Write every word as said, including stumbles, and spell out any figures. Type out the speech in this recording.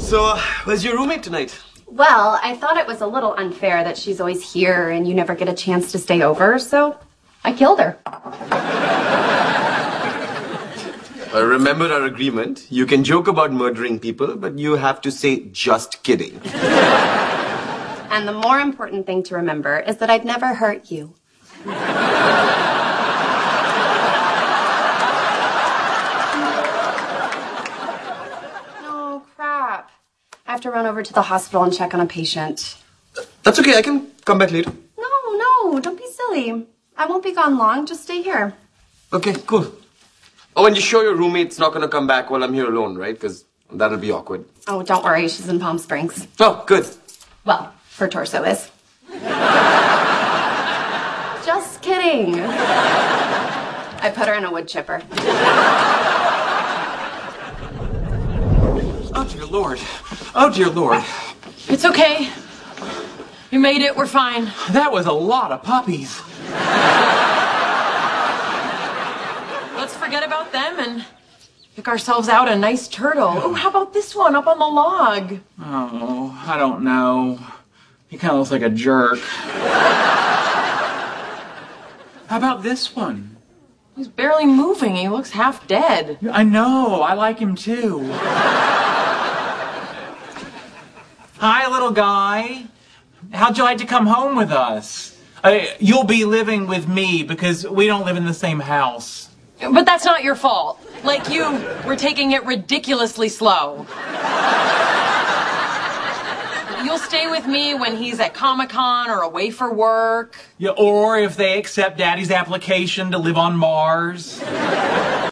So, uh, where's your roommate tonight? Well, I thought it was a little unfair that she's always here and you never get a chance to stay over, so I killed her. Uh, remember our agreement. You can joke about murdering people, but you have to say, just kidding. And the more important thing to remember is that I'd never hurt you. No, crap. I have to run over to the hospital and check on a patient. That's okay, I can come back later. No, no, don't be silly. I won't be gone long, just stay here. Okay, cool. Oh, and you're sure your roommate's not gonna come back while I'm here alone, right? Because that'll be awkward. Oh, don't worry, she's in Palm Springs. Oh, good. Well, her torso is. Just kidding. I put her in a wood chipper. Oh, dear Lord. Oh, dear Lord. It's okay. We made it. We're fine. That was a lot of puppies. Let's forget about them and pick ourselves out a nice turtle. Oh, how about this one up on the log? Oh, I don't know. He kind of looks like a jerk. How about this one? He's barely moving. He looks half dead. I know. I like him too. Hi, little guy. How'd you like to come home with us? Uh, you'll be living with me because we don't live in the same house. But that's not your fault. Like you were taking it ridiculously slow. You'll stay with me when he's at Comic-Con or away for work. Yeah, or if they accept Daddy's application to live on Mars.